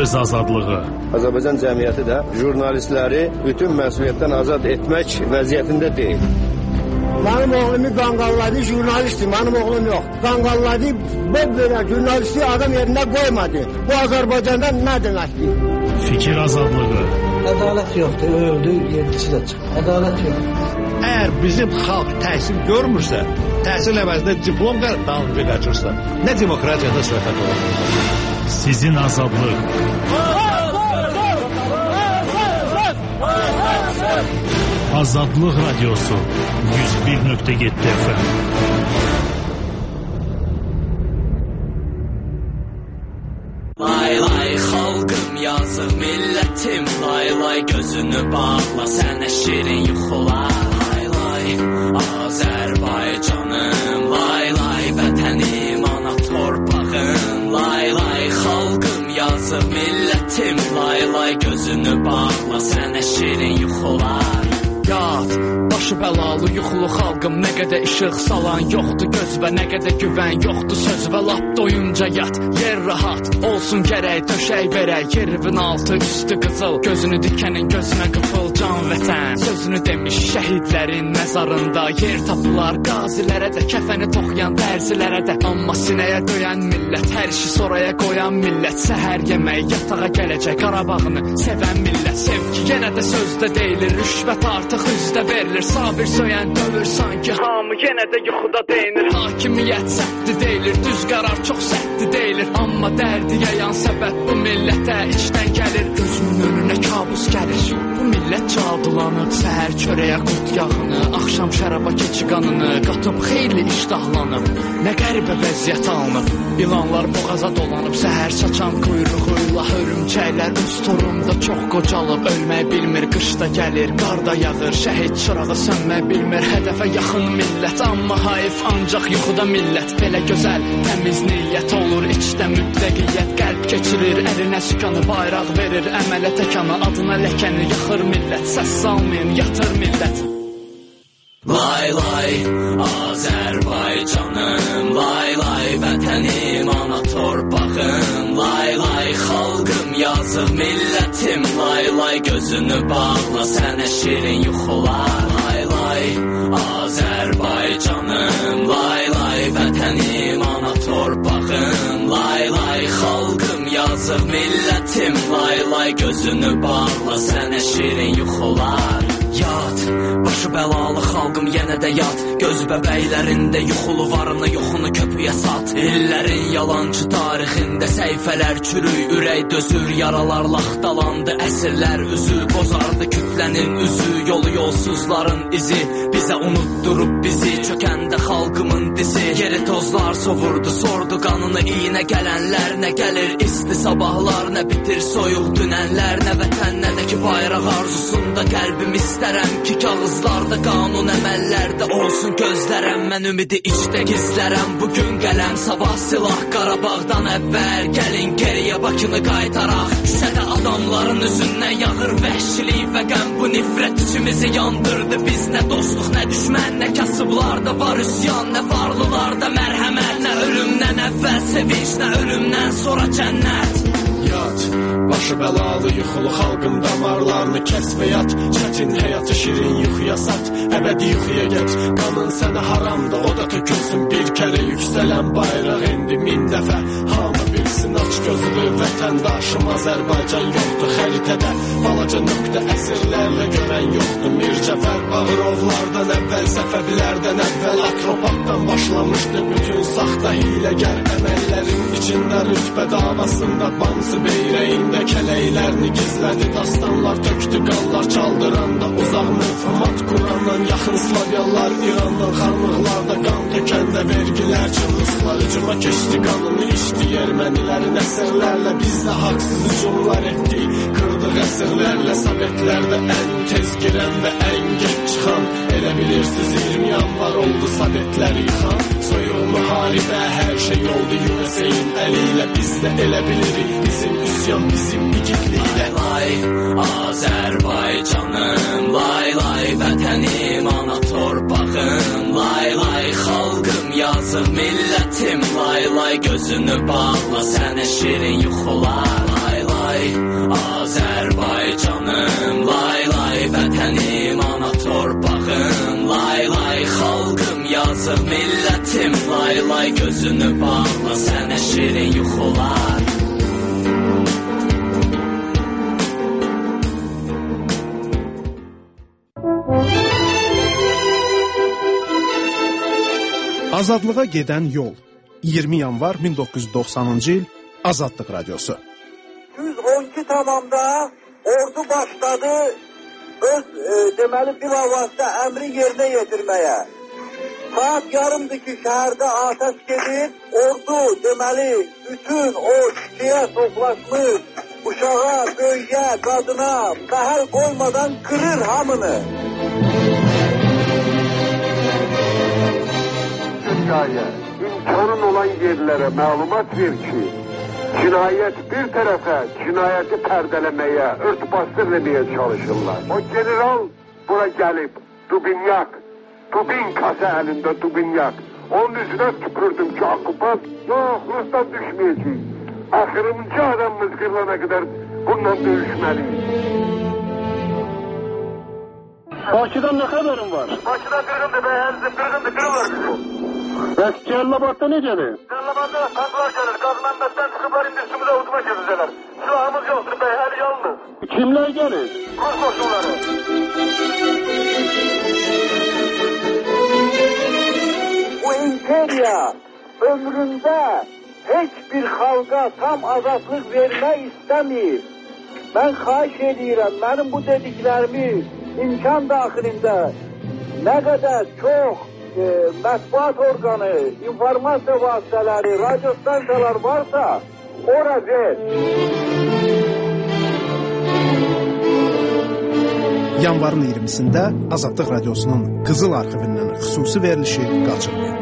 söz azadlığı. Azərbaycan cəmiyyəti də jurnalistləri bütün məsuliyyətdən azad etmək vəziyyətində deyil. Mənim oğlumu qanqalladı, jurnalistdir, mənim oğlum yox. Qanqalladı, belə jurnalisti adam yerində qoymadı. Bu Azərbaycanda nə deməkdir? Fikir azadlığı. Ədalət yoxdur, öldü, yedisi də çıxır. Ədalət yoxdur. Əgər bizim xalq təhsil görmürsə, təhsil əvəzində diplom qanunu verəcəksə, nə demokratiyada söhbət olur? Sizin azadlıq. Azadlıq Radyosu 101.7 FM. Lay lay xalqım yazıq millətim, lay lay gözünü bağla sənə şirin yuxular. Lay lay Azərbaycanım, lay lay vətənim, ana torpağım. Lay lay xalqım yazıq millətim, lay lay gözünü bağla sənə şirin yuxular. Yad, başı bəlalı, yuxulu xalqım, nə qədər işıq salan yoxdur gözvə, nə qədər güvən yoxdur sözvə, lap doyunca yat, yer rahat, olsun gərək, döşək verək, yerivin altı, üstü qızıl, gözünü dikənin gözünə qıfıl, can vətən, sözünü demiş şəhidlərin məzarında, yer tapılar qazilərə də, kəfəni toxuyan dərzilərə də, amma sinəyə döyən millət, hər işi soraya qoyan millət, səhər yemək, yatağa gələcək, Qarabağını sevən millət, sevgi yenə də sözdə deyilir, rüşvət artıq üzdə verilir, sabir söyən dövür sanki, hamı yenə də yuxuda deyinir, hakimiyyət səhvdi deyilir, düz qərar çox səhvdi deyilir, amma dərdi yayan səbəb bu millətə içdən gəlir, gözümün önünə kabus gəlir, bu millət cadulanıb, səhər çörəyə qurt yağını, axşam şəraba keçi qanını, qatıb xeyli iştahlanıb, nə qəribə vəziyyət alınıb, ilanlar boğaza dolanıb, səhər saçan quyruğuyla hörümçəklər öz torunda çox qocalıb, ölmək bilmir, qışda gəlir, qarda yağır, şəhid çırağı sönmək bilmir, hədəfə yaxın millət, amma hayf ancaq yuxuda millət, belə gözəl, təmiz niyyət olur, içdə mütləqiyyət, qəlb keçirir, əlinə sükanı, bayraq verir, əmələ təkanı, adına ləkəni yaxır millət, səs salmayın, yatır millət. Lay lay Azərbaycanım, lay lay vətənim, ana torpağım, lay lay xalqım, yazıq millətim, lay lay gözünü bağla sənə şirin yuxular. Lay lay Azərbaycanım, lay lay vətənim, ana torpağım, lay lay xalqım, yazıq millətim, lay lay gözünü bağla sənə şirin yuxular. Yad, başı bəlalı xalqım yenə də yad, göz bəbəklərində yuxulu varını yoxunu köpüyə sat, illərin yalancı tarixində səhifələr çürük, ürək dözür, yaralar laxtalandı, əsrlər üzü, bozardı kütlənin üzü, yolu yolsuzların izi, bizə unutdurub bizi, çökəndə xalqımın dizi, yeri tozlar sovurdu, sordu qanını iynə gələnlər, nə gəlir isti sabahlar, nə bitir soyuq dünənlər, nə vətən, nə də ki bayraq arzusunda qəlbim istərəm ki kağızlarda, qanun əməllərdə olsun gözlərəm, mən ümidi içdə gizlərəm, bugün qələm, sabah silah, Qarabağdan əvvəl, gəlin geriyə Bakını qaytaraq, küçədə adamların üzündən yağır vəhşilik və qəm, bu nifrət içimizi yandırdı, biz nə dostluq, nə düşmən, nə kasıblarda var üsyan, nə varlılarda mərhəmət, nə ölümdən əvvəl sevinç, nə ölümdən sonra cənnət. Yat, başı bəlalı yuxulu xalqım damarlarını kəs və yat, çətin həyatı şirin yuxuya sat, əbədi yuxuya get, qanın sənə haramda, o da tökülsün bir kərə, yüksələn bayraq indi min dəfə, hamı bilsin aç gözlü vətəndaşım, Azərbaycan yoxdur xəritədə, balaca nöqtə əsrlərlə görən yoxdur, Mircəfər Bağırovlardan əvvəl, Səfəvilərdən əvvəl, Atropatdan başlamışdı bütün saxta hiləgər əməllərin içində, rütbə davasında Bamsı beyrəyində kələklərini gizlədi, dastanlar töktü, qanlar çaldıranda, uzaq mövhumat Qurandan yaxın Slavyanlar, İrandan xanlıqlarda qan tökəndə, vergilər çılıslar hücuma keçdi, qanını içdi, ermənilərin əsrlərlə bizdə haqsız hücumlar etdi, qırdıq əsrlərlə Sovetlərdə ən tez girən və ən geç çıxan, elə bilirsiniz 20 yanvar oldu Sovetlər yıxan, soyuq müharibə hər şey oldu USA'in əli ilə, biz də elə bilirik, bizim üsyan, bizim igidliklə. Lay Azərbaycanım, lay lay vətənim, ana torpağım, lay lay xalqım, yazıq millətim, lay lay gözünü bağla sənə şirin yuxular. Lay lay Azərbaycanım, lay lay vətənim, ana torpağım, lay lay xalqım, yazıq millətim, lay lay gözünü bağla, sənə şirin yuxular. Azadlığa gedən yol. 20 yanvar 1990-cı il Azadlıq Radiosu. 112 tamamda ordu başladı öz deməli bilavasitə əmri yerinə yetirməyə. Saat yarımdır ki şəhərdə atəş gedir. Ordu deməli bütün o şişəyə toplaşmış uşağa, böyüyə, qadına məhəl qoymadan qırır hamını. Dünyaya, imkanın olan yerlere malumat ver ki, cinayet bir tarafa, cinayeti perdeleməyə, örtbastır demeye çalışırlar. O general bura gelip, Dubinyak, Dubinkası elinde Dubinyak. Onun yüzüne tükürdüm ki akupant, yok Rus'tan düşmeyeceğiz. Ahırımcı adamımız kırılana kadar bundan dövüşmeliyiz. Bakıdan ne haberin var? Bakıdan kırgındı be, kırgındı bizi. Celilabad'da ne gelir? Celilabad'da tanklar gelir. Gazmenmet'ten çıkıplar indi üstümüze uduma gezeceler. Silahımız yoktur be, her yalnız. Kimler gelir? Rus koşulları. Bu imperiya ömründə heç bir xalqa tam azadlıq vermək istəmir. Mən xahiş edirəm, mənim bu dediklərimi imkan daxilində nə qədər çox mətbuat orqanı, informasiya vasitələri, radio stansiyalar varsa, ora ver. Yanvarın 20-sində Azadlıq Radiosunun Qızıl arxivindən xüsusi verilişi qaçırmayın.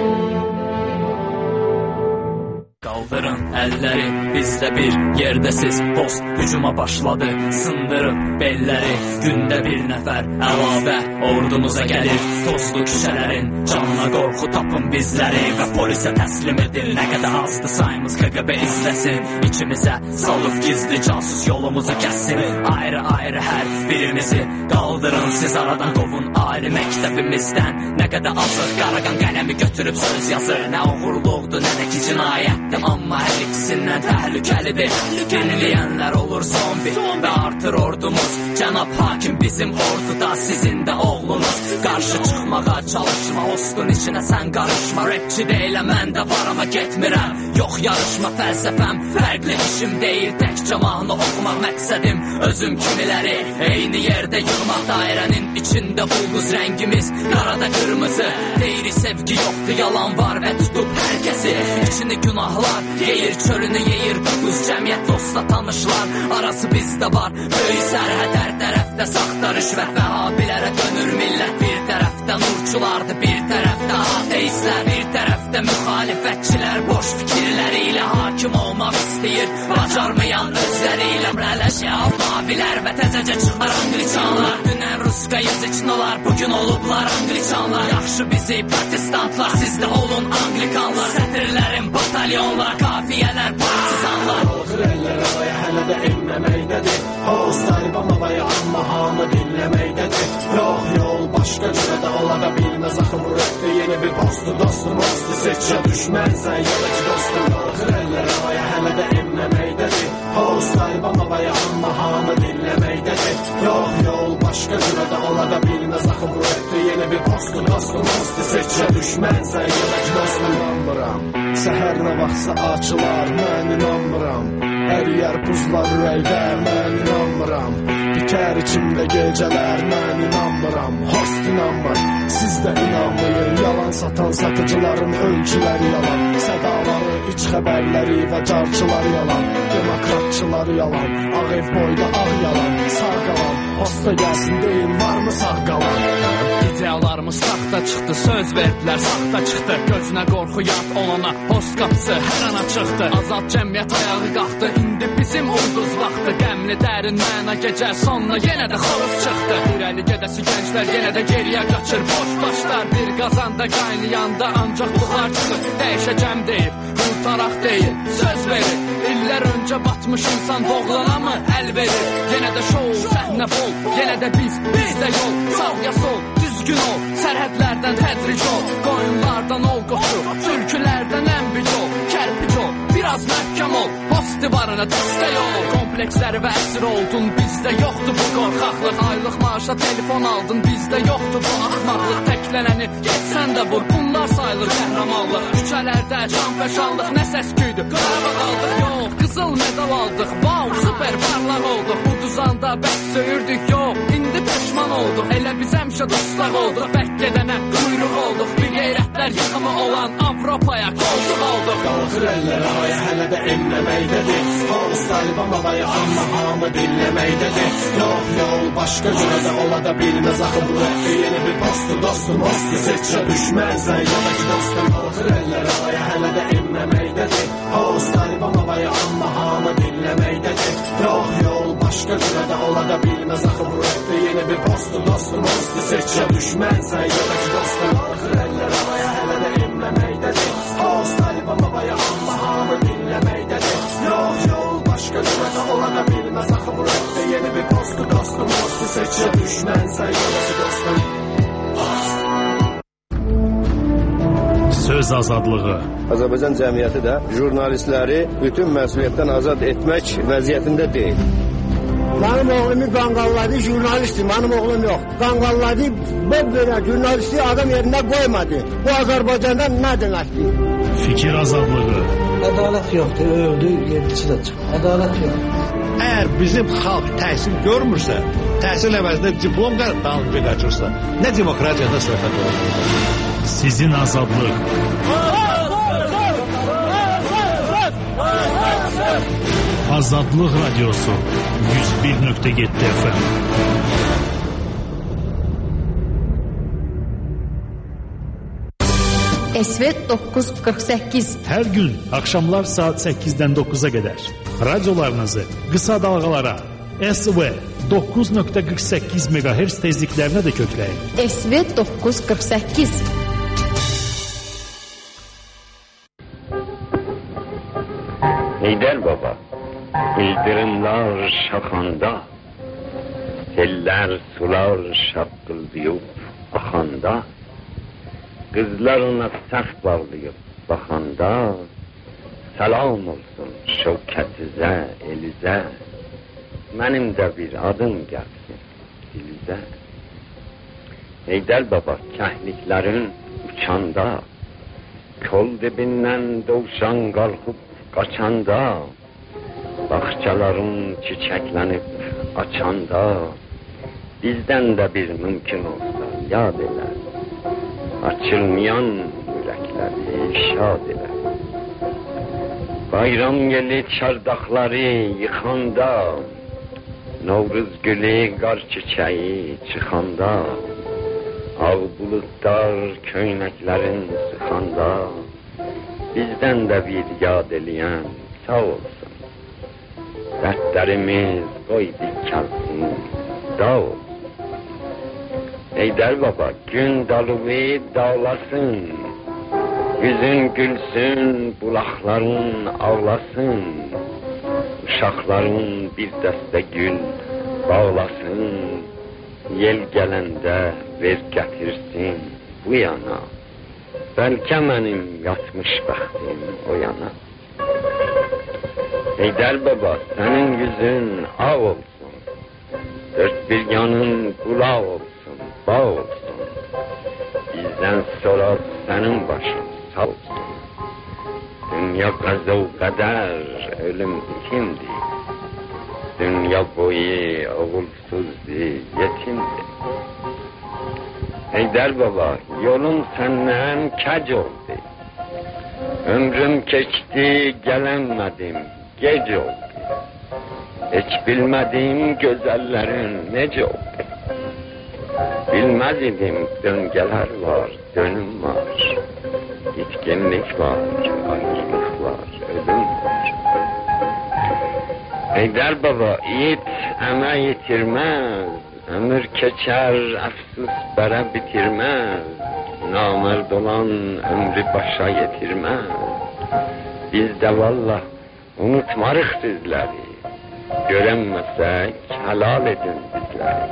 Qaldırın əlləri, bizdə bir yerdəsiz, post hücuma başladı, sındırın belləri, gündə bir nəfər əlavə ordumuza gəlir, tozlu küçələrin canına qorxu tapın bizləri və polisə təslim edin, nə qədər azdı sayımız KGB izləsin, içimizə salıb gizli casus yolumuzu kəssin, ayrı-ayrı hər birimizi qaldırın, siz aradan qovun ali məktəbimizdən, nə qədər azıq qaraqan qələmi götürüb söz yazır, nə uğurluqdur, nə də ki cinayətdir, amma hər ikisindən təhlükəlidir. Dinləyənlər olur zombi və artır ordumuz. Cənab hakim bizim orduda, sizin də oğlunuz. Qarşı çıxmağa çalışma, ostun içinə sən qarışma. Rapçi deyiləm, mən də var amma getmirəm. Yox yarışma fəlsəfəm, fərqli işim deyil. Təkcə mahnı oxumaq məqsədim, özüm kimiləri eyni yerdə yığmaq. Dairənin içində ulduz rəngimiz, qarada qırmızı. Deyir sevgi yoxdur, yalan var və tutub hər kəsi. İçini günahlar yeyir, çölünü yeyir quduz. Cəmiyyət dostla tanışlar, arası bizdə var. Böyük sərhəd hər tərəfdə saxta rüşvət və habilərə dönür millət. Bir tərəfdə nurçulardır, bir tərəfdə ateistlər, bir tərəfdə müxalifətçilər boş fikirləri ilə hakim olmaq istəyir. Bacarmayan özləri ilə rələşər mavilər və təzəcə çıxar angliçanlar. Dünən ruska yazıçnolar, bugün olublar angliçanlar. Yaxşı bizi protestantlar, siz də olun anglikanlar. Sətirlərin batalyonlar, kafiyələr, partizanlar. Qalxır əllər havaya, hələ də enməməkdədir. Hoz Taliban havaya, amma hamı dinləməkdədir. Yox yol, başqa cürə də ola da bilməz. Axı bu rəqdə yeni bir postdur, dostum, ostu seçə düşmənsən, yola ki dostum. Qalxır əllər havaya, hələ də enməməkdədir. Hoz Taliban havaya, amma hamı dinləməkdədir. Yox yol, başqa cürə də ola da bilməz. Axı bu rəqdə yeni bir postdur, dostum, ostu seçə düşmənsən, yola ki dostum. İnanmıram, səhər nə vaxtsa açılar, mən inanmıram. Əriyər buzlar ürəkdə, mən inanmıram. Bitər içimdə gecələr, mən inanmıram. Host inanmır, siz də inanmayın. Yalan satan satıcıların ölçüləri yalan. Sədaları, iç xəbərləri və carçıları yalan. Demokratçıları yalan, ağ ev boyda ağ yalan. Sağ qalan, hosta gəlsin deyin, varmı sağ qalan? İdealarımız saxta çıxdı, söz verdilər, saxta çıxdı. Gözünə qorxu yad olana, post qapısı hər an açıqdı. Azad cəmiyyət ayağı qalxdı, indi bizim ulduz vaxtı. Qəmli dərin məna gecə sonuna yenə də xoruz çıxdı. İrəli gedəsi gənclər yenə də geriyə qaçır. Boş başlar bir qazanda qaynayanda ancaq buxar çıxır. Dəyişəcəm deyib, qurtaraq deyil, söz verir. İllər öncə Döşə batmış insan doğulana mı əl verir? Yenə də şou, səhnə bol, yenə də bizdə yol. Sağ ya sol, düzgün ol, sərhədlərdən tədric ol. Qoyunlardan ol qoşu, türkülərdən ənbic ol. Kərpic ol, biraz məhkəm ol, post divarına dəstək ol. Kompleksləri və əsir oldun, bizdə yoxdur bu qorxaqlıq. Aylıq maaşa telefon aldın, bizdə yoxdur bu axmaqlıq. Təklənəni getsən də vur, bunlar sayılır qəhrəmanlıq. Küçələrdə şanfəşanlıq, nə səsküydü, qərabə qaldıq. Yox, qızıl medal aldıq, wow, super parlaq olduq. Uduzanda bəs söyürdük, yox, indi peşman olduq. Elə biz həmişə dostlar olduq, bək gedənə quyruq olduq. Bir qeyrətlər yıxımı olan Avropaya qoltuq olduq. Qalxır əllərə aya hələ də enməməkdədir. Hovuz Taliban babaya amma hamı dinləməkdədir. Yox yol başqa cürə də ola da bilməz. Axı bu rəqdə yeni bir postdur dostum. Ostu seçə düşməzsən yadakı dostum. Qalxır əllərə aya hələ də enməməkdədir. Hovuz Taliban babaya amma hamı dinləməkdədir. Yox yol başqa cürə də ola da bilməz. Axı bu rəqdə yeni bir postdur dostum. Ostu seçə düşməzsən yadakı dostum. Qalxır əllərə aya hələ də enməməkdədir. Hovuz Taliban babaya amma hamı dinləməkdədir. Yox yol başqa cürə də ola da bilməz. Axı bu rəqdə yeni bir postdur dostum. Ostu seçə düşməzsən yadakı dostum. Söz azadlığı. Azərbaycan cəmiyyəti də jurnalistləri bütün məsuliyyətdən azad etmək vəziyyətində deyil. Mənim oğlumu qanqalladı, jurnalistdir, mənim oğlum yox. Qanqalladı, belə jurnalisti adam yerində qoymadı. Bu Azərbaycanda nə deməkdir? Fikir azadlığı. Ədalət yoxdur, öldü, yedisi də çıxır. Ədalət yoxdur. Əgər bizim xalq təhsil görmürsə, təhsil əvəzində diplom dalınca qaçırsa, nə demokratiya, nə söhbət olur? Sizin azadlıq. Azadlıq radiosu 101.7 FM. Esvet 948. Hər gün axşamlar saat 8-dən 9-a qədər radiolarınızı qısa dalğalara SV 9.48 MHz tezliklərinə də kökləyin. Esvet 948. Heydər baba, ildırımlar şaxanda, sellər sular şaqqıldıyıb axanda, qızlar ona səf bağlayıb baxanda, salam olsun şövkətizə, elizə, mənim də bir adım gəlsin dilizə. Heydər baba, kəhliklərin uçanda, kol dibindən dovşan qalxıb qaçanda, bağçaların çiçəklənib açanda, bizdən də bir mümkün olsa yad elə, açılmayan ürəkləri şad elə. Bayram yeli çardaqları yıxanda, Novruz gülü qar çiçəyi çıxanda, ağ buludlar köynəklərin sıxanda, bizdən də bir yad eləyən sağ olsun. Dərdlərimiz qoy dikəlsin, dağ olsun. Heydər baba, gün dalığı dağlasın, yüzün gülsün, bulaqların ağlasın, uşaqların bir dəstə gül bağlasın, yel gələndə ver gətirsin bu yana, bəlkə mənim yatmış bəxtim o yana. Heydər baba, sənin yüzün ağ olsun, dörd bir yanın qulaq olsun, bağ olsun, bizdən sonra sənin başın sağ olsun. Dünya qəzəv qədər, ölüm kimdir, dünya boyu oğulsuzdur, yetimdir. Heydər baba, yolum səndən kəc oldu, ömrüm keçdi, gələnmədim, gec oldu. Heç bilmədim gözəllərin necə oldu. Bilməz idim, döngələr var, dönüm var, itkinlik var, ayrılık var, ölüm var. Heydər baba, it əmək yitirməz, ömür keçər, əfsus bərə bitirməz, namərd olan ömrü başa yetirməz. Bizdə vallah Unutmarıq sizləri, görənməsək, helal edin bizləri.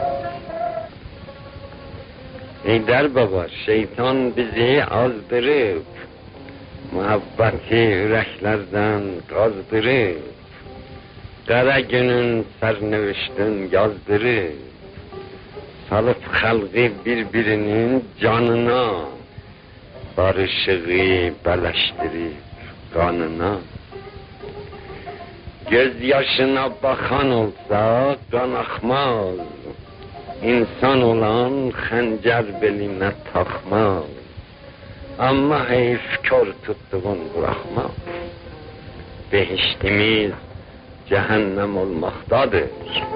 Heydər baba, şeytan bizi azdırıb, muhabbeti ürəklərdən qazdırıb, qara günün sərnövüşdün yazdırıb, salıp xalqı bir-birinin canına, barışığı bələşdirib qanına. Göz yaşına baxan olsa qan axmaz, İnsan olan xəncər belinə taxmaz, amma heyf kör tutduğun buraxmaz. Behiştimiz cəhənnəm olmaqdadır,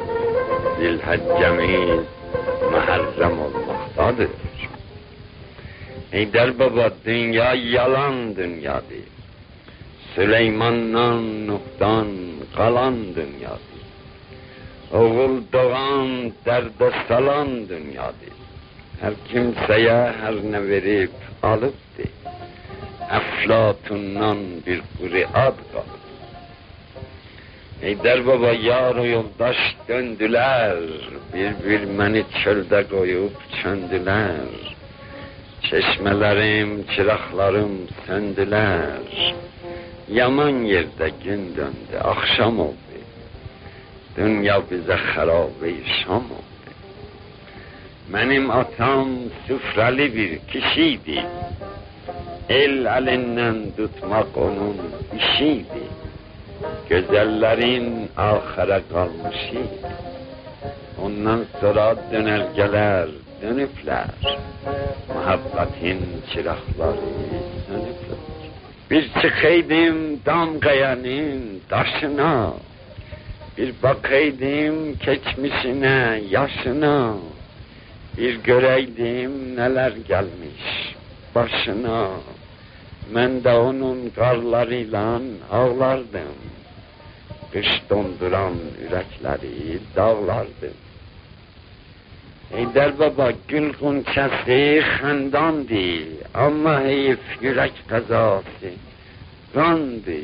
zilhəccəmiz məhərrəm olmaqdadır. Heydər baba, dünya yalan dünyadır, Süleymandan, Nuhdan qalan dünyadır. Oğul doğan, dərdə salan dünyadır. Hər kimsəyə hər nə verib alıbdır. Əflatundan bir quru ad qalıb. Heydər baba, yar o yoldaş döndülər, bir məni çöldə qoyub çöndülər. Çeşmələrim, çıraqlarım söndülər. Yaman yerdə gün döndü, axşam oldu. Dünya bizə xarabı şam oldu. Mənim atam süfrəli bir kişiydi. El əlindən tutmaq onun işiydi. Gözəllərin axıra qalmışıydı. Ondan sonra dönərgələr dönüblər. Muhabbətin çıraqları sönüblər. Bir çıxaydım Damqayanın daşına, bir bakaydım keçmişine, yaşına, bir göreydim neler gelmiş başına. Ben de onun qarlarıyla ağlardım, kış donduran ürəkləri dağlardım. Heydər baba, gül qunçəsi xəndandı, amma heyf yürək qəzası qandı.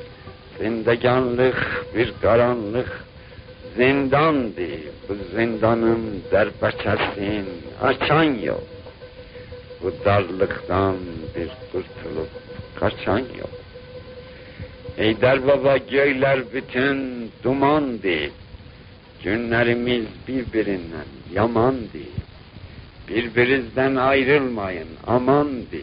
Zindeganlıq bir qaranlıq zindandı, bu zindanın dərbəçəsin açan yox. Bu darlıqdan bir qurtulup qaçan yox. Heydər baba, göylər bütün dumandı, günlərimiz birbirindən yamandı. Birbirinizdən ayrılmayın, amandı.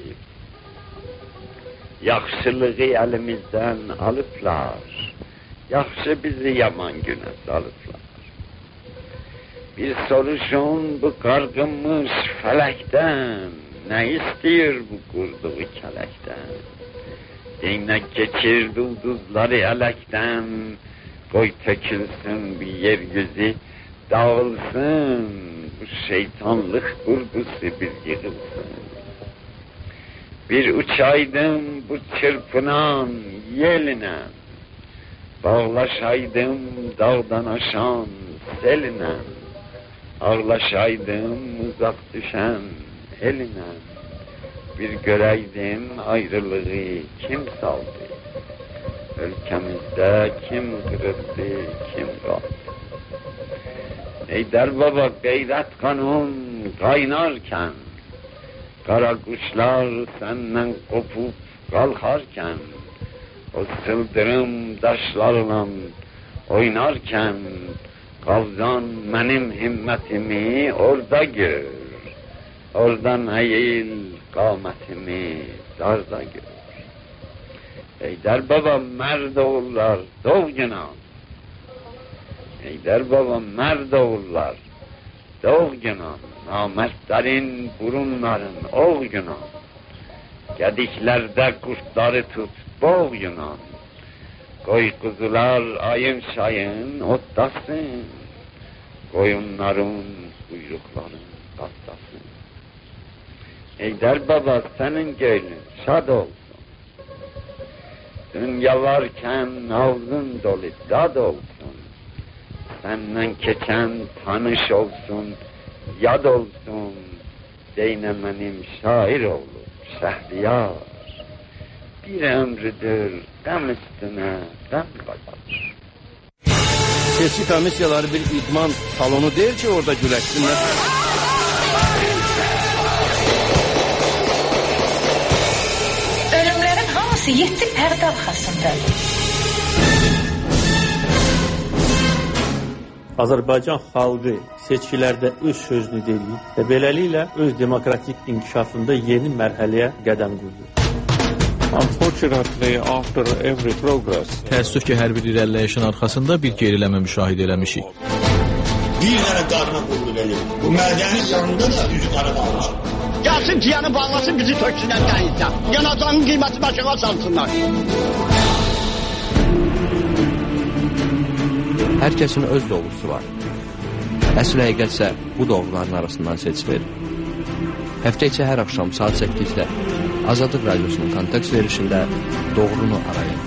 Yaxşılığı əlimizdən alıblar, yaxşı bizi yaman günə salıblar. Bir soruşun bu qarğınmış fələkdən, nə istəyir bu qurduğu kələkdən? Deynə geçirdi ulduzları ələkdən, qoy tökülsün bir yeryüzü dağılsın, bu şeytanlıq qurdusu bir yığılsın. Bir uçaydım bu çırpınan yeline, bağlaşaydım dağdan aşan seline, ağlaşaydım uzak düşen eline. Bir göreydim ayrılığı kim saldı, ülkemizde kim kırıldı, kim kaldı. Heydər baba, qeyrət qanun qaynarkən, qara quşlar səndən qopup qalxarkən, o sıldırım daşlarla oynarkən, qavzan mənim himmətimi orada gör, oradan əyil qamətimi darda gör. Heydər baba, mərd oğullar doğginan, Heydər baba, mərd oğullar doğginan, namərdlərin burunların oğ yunan, gediklərdə qurtları tut boğ yunan, qoy quzular ayın şayın otlasın, qoyunların quyruqların qatlasın. Heydər baba, sənin göylün şad olsun, dünya varkən ağzın dolu dad olsun, səndən keçən tanış olsun, yad olsun, deynə mənim şair oğlum, Şəhriyar. bir ömrüdür dam üstüne dam kalır. Seçki komissiyaları bir idman salonu değil ki orada güləşsinlər. Ölümlərin hamısı 7 pərdə arxasındadır. Azərbaycan xalqı seçkilərdə öz sözünü deyir və beləliklə öz demokratik inkişafında yeni mərhələyə qədəm qoyur. Unfortunately, after every progress, təəssüf ki, hər bir irəliləyişin arxasında bir geriləmə müşahidə eləmişik. Bir dənə qadına qulluq edir. Bu mədənin yanında da yüzü qara qalmış. Gəlsin piyanı bağlasın, bizi töksünlər dənizdə. Yanacağın qiyməti başına salsınlar. Hər kəsin öz doğrusu var. Əsl həqiqətsə bu doğruların arasından seçilir. Həftə içi hər axşam saat 8-də Azadlıq Radiosunun kontakt verişində doğrunu arayın.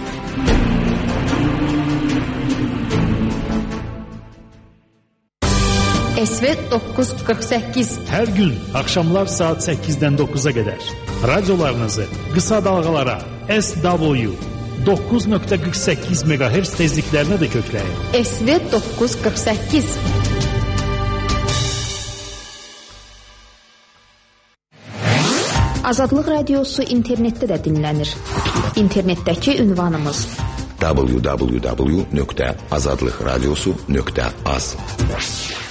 SV 948 Hər gün axşamlar saat 8-dən 9-a qədər radiolarınızı qısa dalğalara SW 9.48 MHz tezliklərinə də kökləyin. SV 948 Azadlıq Radiosu internetdə də dinlənir. İnternetdəki ünvanımız www.azadlıqradiosu.az